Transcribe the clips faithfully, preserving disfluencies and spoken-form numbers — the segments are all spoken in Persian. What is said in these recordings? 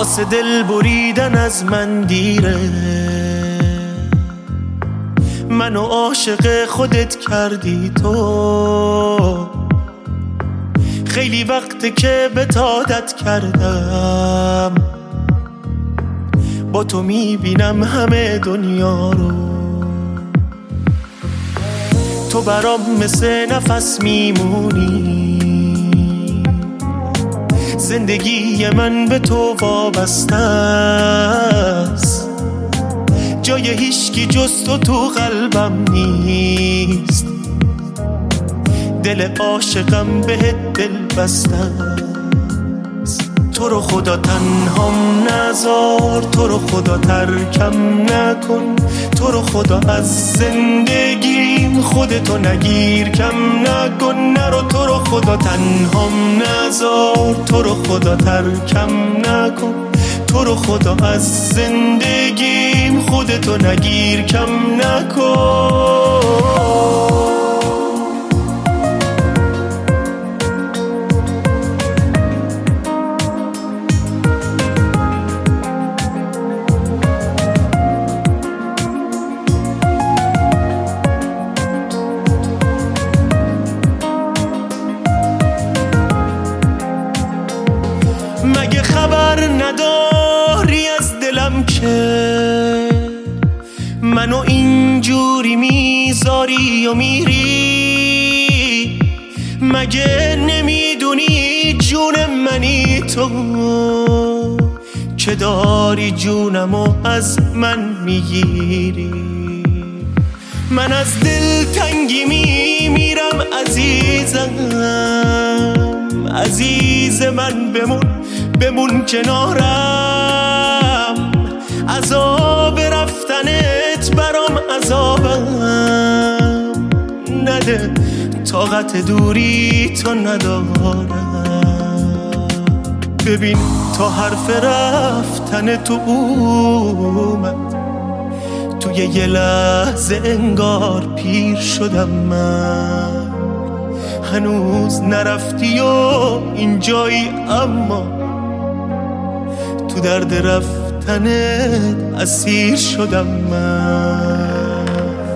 واسه دل بریدن از من دیره. منو عاشق خودت کردی تو، خیلی وقته که بهت عادت کردم. با تو میبینم همه دنیا رو، تو برام مثل نفس میمونی. زندگی من به تو وابسته است، جای هیچکی جز تو تو قلبم نیست. دل عاشقم بهت دل بسته است. تو رو خدا تنهام نذار، تو رو خدا ترکم نکن، تو رو خدا از زندگیم خودتو نگیر کم نکن. نرو تو رو خدا تنهام نذار، تو رو خدا ترکم نکن، تو رو خدا از زندگیم خودتو نگیر کم نکن. مگه خبر نداری از دلم که منو اینجوری میذاری و میری؟ مگه نمیدونی جون منی تو که داری جونمو از من میگیری؟ من از دل تنگی میمیرم عزیزم، عزیز من بمون بمون کنارم. عذاب رفتنت برام عذابم نده، طاقت دوری تو ندارم. ببین تا حرف رفتن تو اومد، توی یه لحظه انگار پیر شدم من. هنوز نرفتی و اینجایی، اما تو درد رفتنت اسیر شدم من.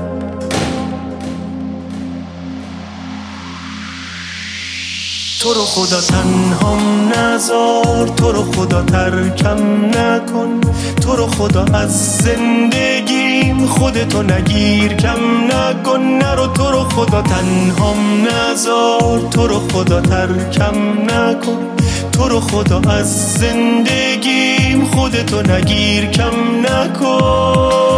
تو رو خدا تنهام نذار، تو رو خدا ترکم نکن، تو رو خدا از زندگیم خودتو نگیر کم نکن. نرو تو رو خدا تنهام نذار، تو رو خدا ترکم نکن، تو رو خدا از زندگیم خودتو نگیر کم نکن.